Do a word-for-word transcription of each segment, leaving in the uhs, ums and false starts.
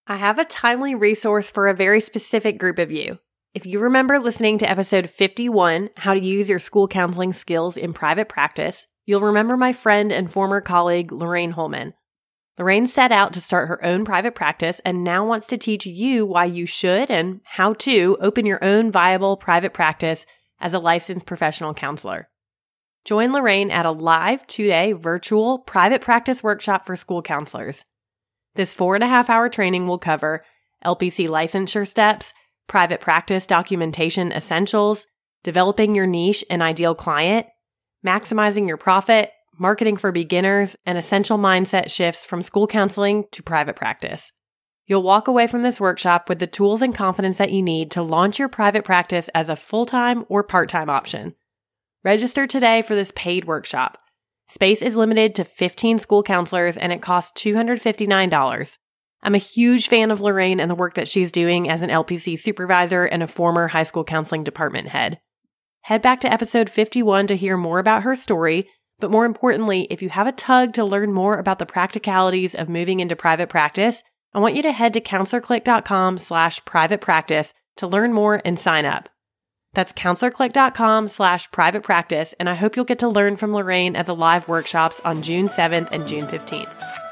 I have a timely resource for a very specific group of you. If you remember listening to episode fifty-one, How to Use Your School Counseling Skills in Private Practice, you'll remember my friend and former colleague, Lorraine Holman. Lorraine set out to start her own private practice and now wants to teach you why you should and how to open your own viable private practice as a licensed professional counselor. Join Lorraine at a live two-day virtual private practice workshop for school counselors. This four and a half hour training will cover L P C licensure steps, private practice documentation essentials, developing your niche and ideal client, maximizing your profit, marketing for beginners, and essential mindset shifts from school counseling to private practice. You'll walk away from this workshop with the tools and confidence that you need to launch your private practice as a full-time or part-time option. Register today for this paid workshop. Space is limited to fifteen school counselors and it costs two hundred fifty-nine dollars. I'm a huge fan of Lorraine and the work that she's doing as an L P C supervisor and a former high school counseling department head. Head back to episode fifty-one to hear more about her story, but more importantly, if you have a tug to learn more about the practicalities of moving into private practice, I want you to head to counselorclick.com slash private practice to learn more and sign up. That's counselorclick.com slash private practice, and I hope you'll get to learn from Lorraine at the live workshops on June seventh and June fifteenth.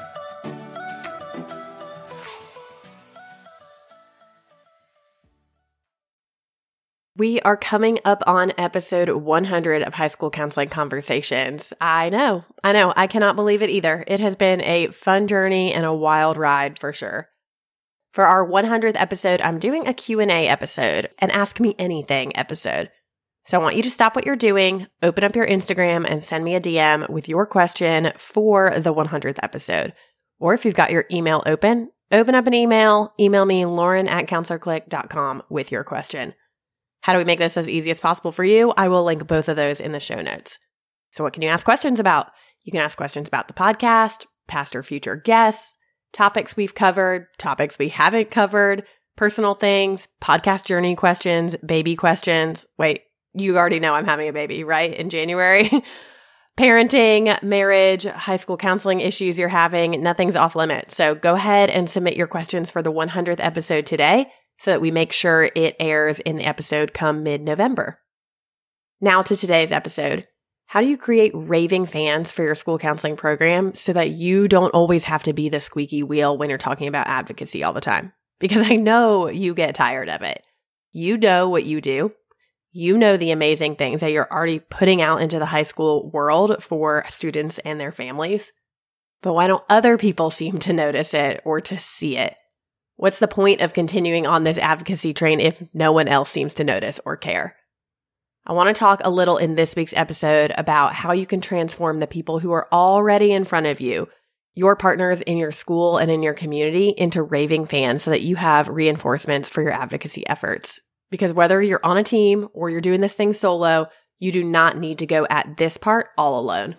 We are coming up on episode one hundred of High School Counseling Conversations. I know, I know, I cannot believe it either. It has been a fun journey and a wild ride for sure. For our one hundredth episode, I'm doing a Q and A episode, an Ask Me Anything episode. So I want you to stop what you're doing, open up your Instagram, and send me a D M with your question for the one hundredth episode. Or if you've got your email open, open up an email, email me Lauren at counselorclick dot com with your question. How do we make this as easy as possible for you? I will link both of those in the show notes. So what can you ask questions about? You can ask questions about the podcast, past or future guests, topics we've covered, topics we haven't covered, personal things, podcast journey questions, baby questions. Wait, you already know I'm having a baby, right? In January. Parenting, marriage, high school counseling issues you're having, nothing's off limits. So go ahead and submit your questions for the one hundredth episode today so that we make sure it airs in the episode come mid-November. Now to today's episode. How do you create raving fans for your school counseling program so that you don't always have to be the squeaky wheel when you're talking about advocacy all the time? Because I know you get tired of it. You know what you do. You know the amazing things that you're already putting out into the high school world for students and their families. But why don't other people seem to notice it or to see it? What's the point of continuing on this advocacy train if no one else seems to notice or care? I want to talk a little in this week's episode about how you can transform the people who are already in front of you, your partners in your school and in your community, into raving fans so that you have reinforcements for your advocacy efforts. Because whether you're on a team or you're doing this thing solo, you do not need to go at this part all alone.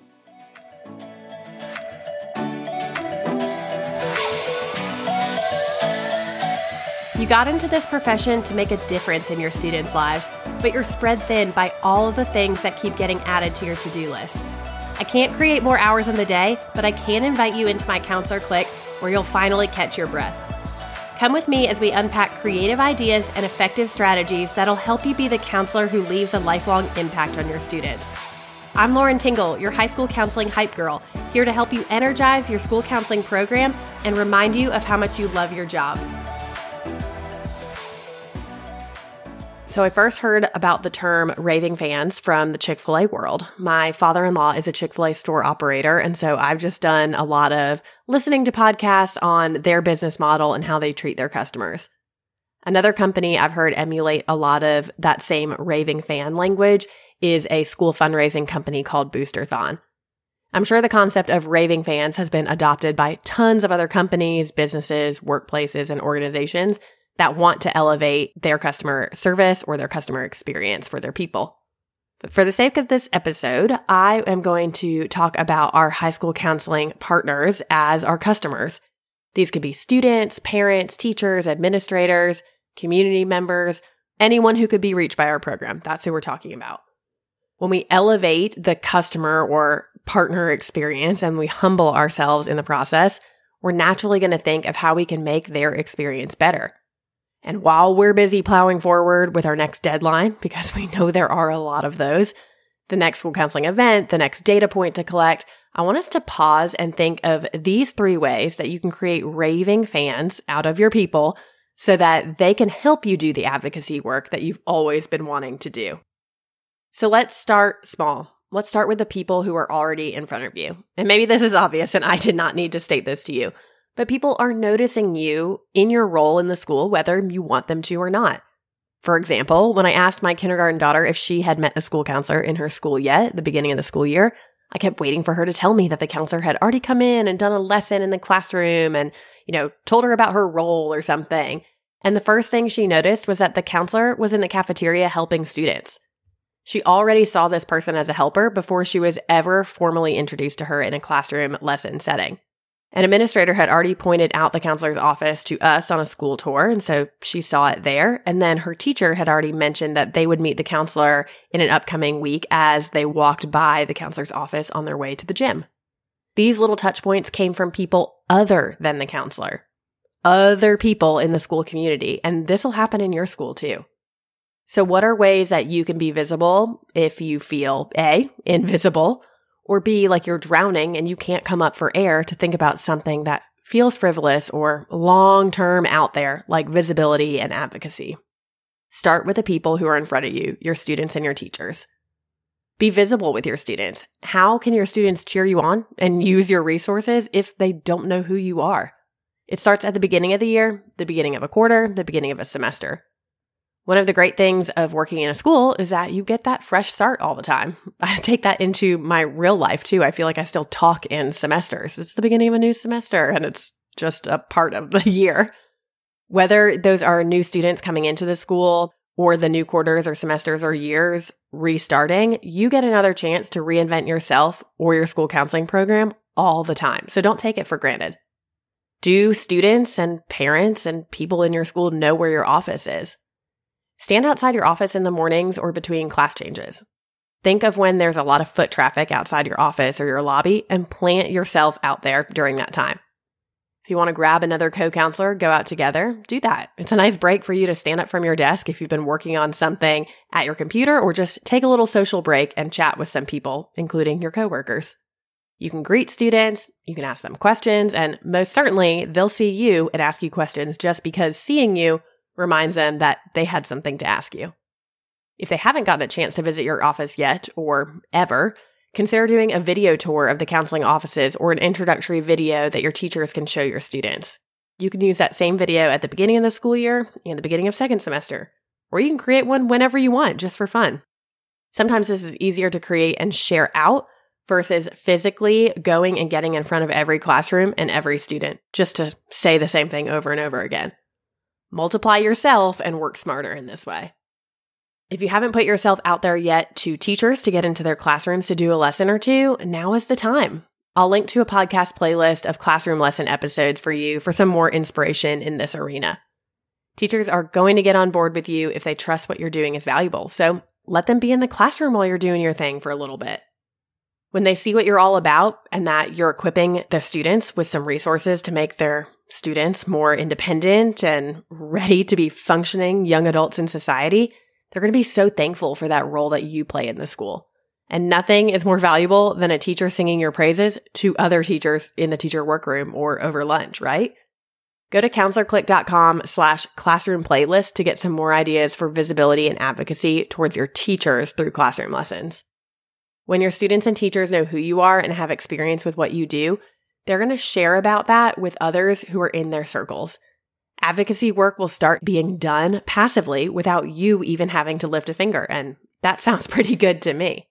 You got into this profession to make a difference in your students' lives, but you're spread thin by all of the things that keep getting added to your to-do list. I can't create more hours in the day, but I can invite you into my Counselor Click where you'll finally catch your breath. Come with me as we unpack creative ideas and effective strategies that'll help you be the counselor who leaves a lifelong impact on your students. I'm Lauren Tingle, your high school counseling hype girl, here to help you energize your school counseling program and remind you of how much you love your job. So I first heard about the term raving fans from the Chick-fil-A world. My father-in-law is a Chick-fil-A store operator, and so I've just done a lot of listening to podcasts on their business model and how they treat their customers. Another company I've heard emulate a lot of that same raving fan language is a school fundraising company called Boosterthon. I'm sure the concept of raving fans has been adopted by tons of other companies, businesses, workplaces, and organizations that want to elevate their customer service or their customer experience for their people. But for the sake of this episode, I am going to talk about our high school counseling partners as our customers. These could be students, parents, teachers, administrators, community members, anyone who could be reached by our program. That's who we're talking about. When we elevate the customer or partner experience and we humble ourselves in the process, we're naturally going to think of how we can make their experience better. And while we're busy plowing forward with our next deadline, because we know there are a lot of those, the next school counseling event, the next data point to collect, I want us to pause and think of these three ways that you can create raving fans out of your people so that they can help you do the advocacy work that you've always been wanting to do. So let's start small. Let's start with the people who are already in front of you. And maybe this is obvious and I did not need to state this to you, but people are noticing you in your role in the school, whether you want them to or not. For example, when I asked my kindergarten daughter if she had met a school counselor in her school yet at the beginning of the school year, I kept waiting for her to tell me that the counselor had already come in and done a lesson in the classroom and, you know, told her about her role or something. And the first thing she noticed was that the counselor was in the cafeteria helping students. She already saw this person as a helper before she was ever formally introduced to her in a classroom lesson setting. An administrator had already pointed out the counselor's office to us on a school tour, and so she saw it there. And then her teacher had already mentioned that they would meet the counselor in an upcoming week as they walked by the counselor's office on their way to the gym. These little touch points came from people other than the counselor, other people in the school community, and this will happen in your school too. So what are ways that you can be visible if you feel A, invisible, or B, like you're drowning and you can't come up for air to think about something that feels frivolous or long-term out there, like visibility and advocacy? Start with the people who are in front of you, your students and your teachers. Be visible with your students. How can your students cheer you on and use your resources if they don't know who you are? It starts at the beginning of the year, the beginning of a quarter, the beginning of a semester. One of the great things of working in a school is that you get that fresh start all the time. I take that into my real life too. I feel like I still talk in semesters. It's the beginning of a new semester and it's just a part of the year. Whether those are new students coming into the school or the new quarters or semesters or years restarting, you get another chance to reinvent yourself or your school counseling program all the time. So don't take it for granted. Do students and parents and people in your school know where your office is? Stand outside your office in the mornings or between class changes. Think of when there's a lot of foot traffic outside your office or your lobby and plant yourself out there during that time. If you want to grab another co-counselor, go out together, do that. It's a nice break for you to stand up from your desk if you've been working on something at your computer, or just take a little social break and chat with some people, including your coworkers. You can greet students, you can ask them questions, and most certainly they'll see you and ask you questions just because seeing you reminds them that they had something to ask you. If they haven't gotten a chance to visit your office yet or ever, consider doing a video tour of the counseling offices or an introductory video that your teachers can show your students. You can use that same video at the beginning of the school year and the beginning of second semester, or you can create one whenever you want, just for fun. Sometimes this is easier to create and share out versus physically going and getting in front of every classroom and every student just to say the same thing over and over again. Multiply yourself and work smarter in this way. If you haven't put yourself out there yet to teachers to get into their classrooms to do a lesson or two, now is the time. I'll link to a podcast playlist of classroom lesson episodes for you for some more inspiration in this arena. Teachers are going to get on board with you if they trust what you're doing is valuable, so let them be in the classroom while you're doing your thing for a little bit. When they see what you're all about and that you're equipping the students with some resources to make their students more independent and ready to be functioning young adults in society, they're going to be so thankful for that role that you play in the school. And nothing is more valuable than a teacher singing your praises to other teachers in the teacher workroom or over lunch, right? Go to counselorclick.com slash classroom playlist to get some more ideas for visibility and advocacy towards your teachers through classroom lessons. When your students and teachers know who you are and have experience with what you do, they're going to share about that with others who are in their circles. Advocacy work will start being done passively without you even having to lift a finger, and that sounds pretty good to me.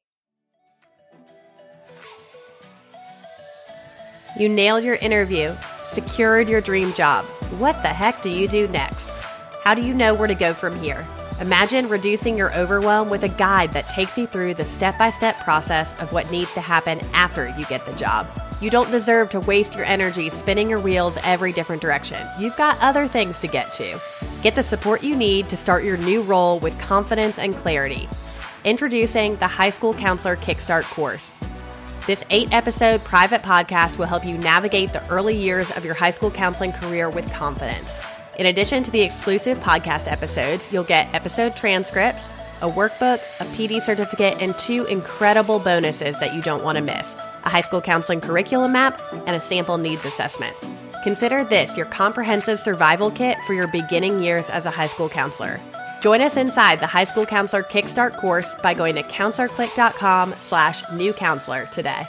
You nailed your interview, secured your dream job. What the heck do you do next? How do you know where to go from here? Imagine reducing your overwhelm with a guide that takes you through the step-by-step process of what needs to happen after you get the job. You don't deserve to waste your energy spinning your wheels every different direction. You've got other things to get to. Get the support you need to start your new role with confidence and clarity. Introducing the High School Counselor Kickstart course. This eight-episode private podcast will help you navigate the early years of your high school counseling career with confidence. In addition to the exclusive podcast episodes, you'll get episode transcripts, a workbook, a P D certificate, and two incredible bonuses that you don't want to miss: a high school counseling curriculum map and a sample needs assessment. Consider this your comprehensive survival kit for your beginning years as a high school counselor. Join us inside the High School Counselor Kickstart course by going to counselorclick.com slash new counselor today.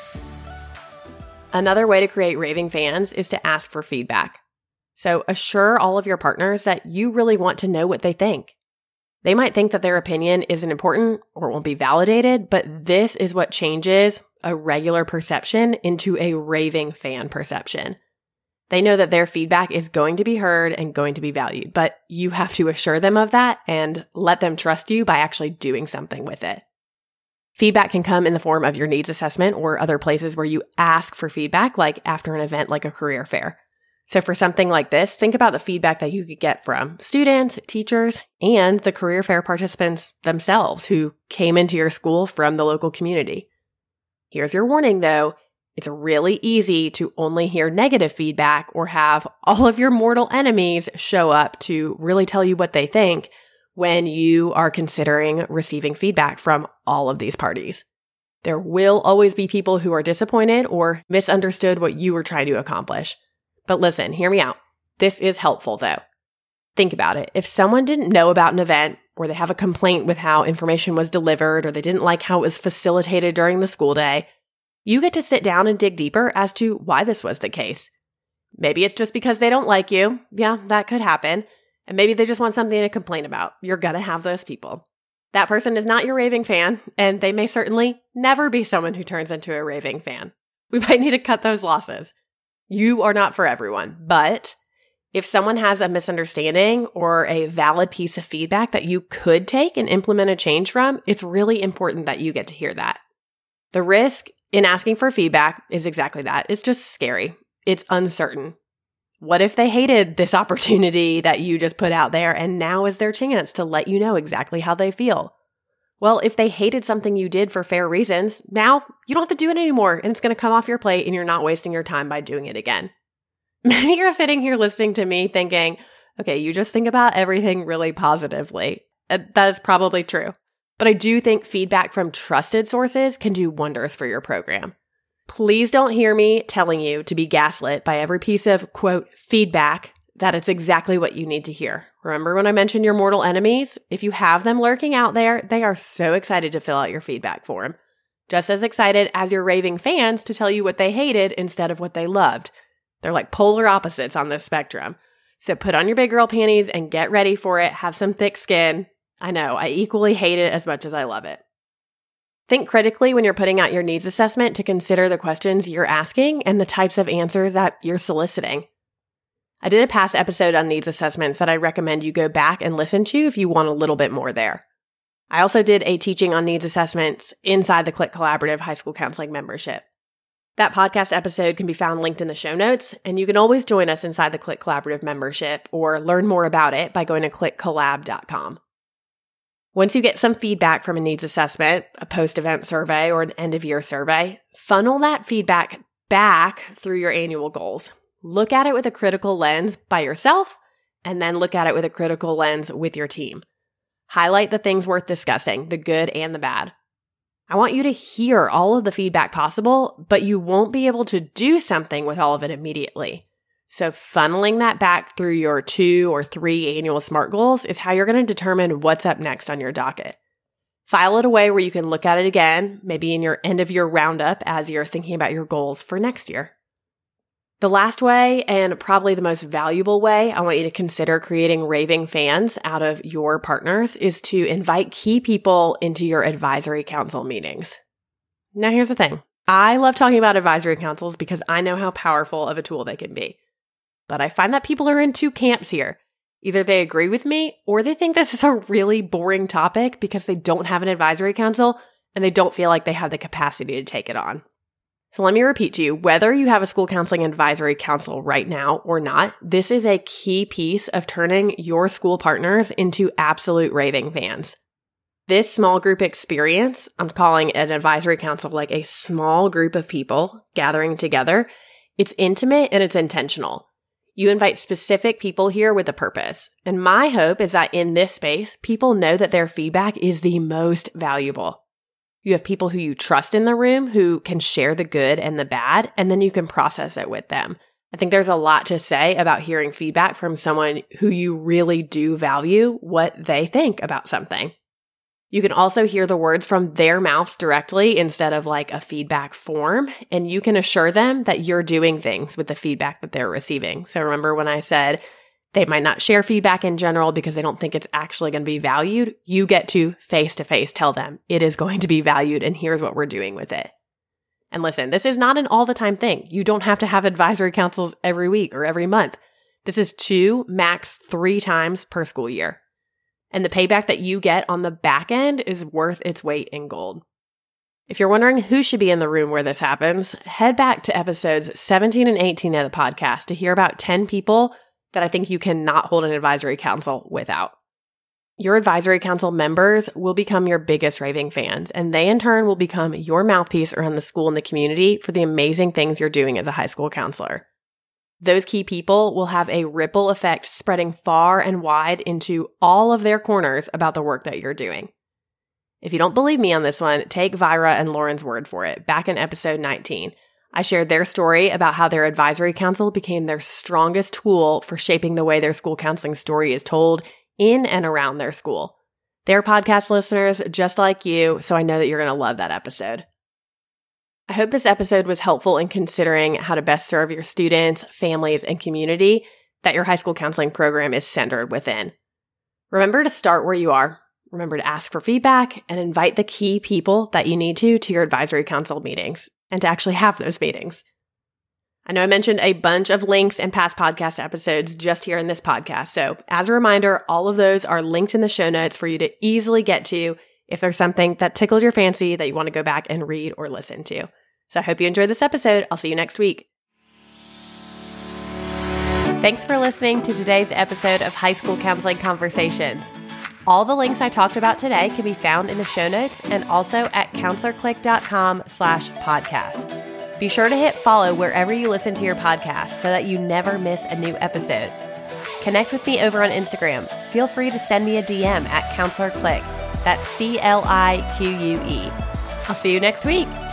Another way to create raving fans is to ask for feedback. So assure all of your partners that you really want to know what they think. They might think that their opinion isn't important or won't be validated, but this is what changes a regular perception into a raving fan perception. They know that their feedback is going to be heard and going to be valued, but you have to assure them of that and let them trust you by actually doing something with it. Feedback can come in the form of your needs assessment or other places where you ask for feedback, like after an event like a career fair. So for something like this, think about the feedback that you could get from students, teachers, and the career fair participants themselves who came into your school from the local community. Here's your warning, though. It's really easy to only hear negative feedback or have all of your mortal enemies show up to really tell you what they think when you are considering receiving feedback from all of these parties. There will always be people who are disappointed or misunderstood what you were trying to accomplish. But listen, hear me out. This is helpful, though. Think about it. If someone didn't know about an event, or they have a complaint with how information was delivered, or they didn't like how it was facilitated during the school day, you get to sit down and dig deeper as to why this was the case. Maybe it's just because they don't like you. Yeah, that could happen. And maybe they just want something to complain about. You're going to have those people. That person is not your raving fan, and they may certainly never be someone who turns into a raving fan. We might need to cut those losses. You are not for everyone, but if someone has a misunderstanding or a valid piece of feedback that you could take and implement a change from, it's really important that you get to hear that. The risk in asking for feedback is exactly that. It's just scary. It's uncertain. What if they hated this opportunity that you just put out there and now is their chance to let you know exactly how they feel? Well, if they hated something you did for fair reasons, now you don't have to do it anymore and it's going to come off your plate and you're not wasting your time by doing it again. Maybe you're sitting here listening to me thinking, okay, you just think about everything really positively. That is probably true. But I do think feedback from trusted sources can do wonders for your program. Please don't hear me telling you to be gaslit by every piece of, quote, feedback that it's exactly what you need to hear. Remember when I mentioned your mortal enemies? If you have them lurking out there, they are so excited to fill out your feedback form. Just as excited as your raving fans to tell you what they hated instead of what they loved. They're like polar opposites on this spectrum. So put on your big girl panties and get ready for it. Have some thick skin. I know, I equally hate it as much as I love it. Think critically when you're putting out your needs assessment to consider the questions you're asking and the types of answers that you're soliciting. I did a past episode on needs assessments that I recommend you go back and listen to if you want a little bit more there. I also did a teaching on needs assessments inside the Click Collaborative High School Counseling membership. That podcast episode can be found linked in the show notes, and you can always join us inside the Click Collaborative membership or learn more about it by going to click collab dot com. Once you get some feedback from a needs assessment, a post-event survey, or an end-of-year survey, funnel that feedback back through your annual goals. Look at it with a critical lens by yourself, and then look at it with a critical lens with your team. Highlight the things worth discussing, the good and the bad. I want you to hear all of the feedback possible, but you won't be able to do something with all of it immediately. So funneling that back through your two or three annual SMART goals is how you're going to determine what's up next on your docket. File it away where you can look at it again, maybe in your end of year roundup as you're thinking about your goals for next year. The last way, and probably the most valuable way I want you to consider creating raving fans out of your partners, is to invite key people into your advisory council meetings. Now here's the thing. I love talking about advisory councils because I know how powerful of a tool they can be. But I find that people are in two camps here. Either they agree with me or they think this is a really boring topic because they don't have an advisory council and they don't feel like they have the capacity to take it on. So let me repeat to you, whether you have a school counseling advisory council right now or not, this is a key piece of turning your school partners into absolute raving fans. This small group experience, I'm calling an advisory council like a small group of people gathering together. It's intimate and it's intentional. You invite specific people here with a purpose. And my hope is that in this space, people know that their feedback is the most valuable. You have people who you trust in the room who can share the good and the bad, and then you can process it with them. I think there's a lot to say about hearing feedback from someone who you really do value what they think about something. You can also hear the words from their mouths directly instead of like a feedback form, and you can assure them that you're doing things with the feedback that they're receiving. So remember when I said they might not share feedback in general because they don't think it's actually going to be valued? You get to face-to-face tell them it is going to be valued and here's what we're doing with it. And listen, this is not an all-the-time thing. You don't have to have advisory councils every week or every month. This is two, max three times per school year. And the payback that you get on the back end is worth its weight in gold. If you're wondering who should be in the room where this happens, head back to episodes seventeen and eighteen of the podcast to hear about ten people that I think you cannot hold an advisory council without. Your advisory council members will become your biggest raving fans, and they in turn will become your mouthpiece around the school and the community for the amazing things you're doing as a high school counselor. Those key people will have a ripple effect spreading far and wide into all of their corners about the work that you're doing. If you don't believe me on this one, take Vyra and Lauren's word for it. Back in episode nineteen, I shared their story about how their advisory council became their strongest tool for shaping the way their school counseling story is told in and around their school. They're podcast listeners just like you, so I know that you're going to love that episode. I hope this episode was helpful in considering how to best serve your students, families, and community that your high school counseling program is centered within. Remember to start where you are. Remember to ask for feedback and invite the key people that you need to to your advisory council meetings and to actually have those meetings. I know I mentioned a bunch of links and past podcast episodes just here in this podcast. So as a reminder, all of those are linked in the show notes for you to easily get to if there's something that tickled your fancy that you want to go back and read or listen to. So I hope you enjoyed this episode. I'll see you next week. Thanks for listening to today's episode of High School Counseling Conversations. All the links I talked about today can be found in the show notes and also at counselorclick.com slash podcast. Be sure to hit follow wherever you listen to your podcast so that you never miss a new episode. Connect with me over on Instagram. Feel free to send me a D M at counselorclick. That's C L I Q U E. I'll see you next week.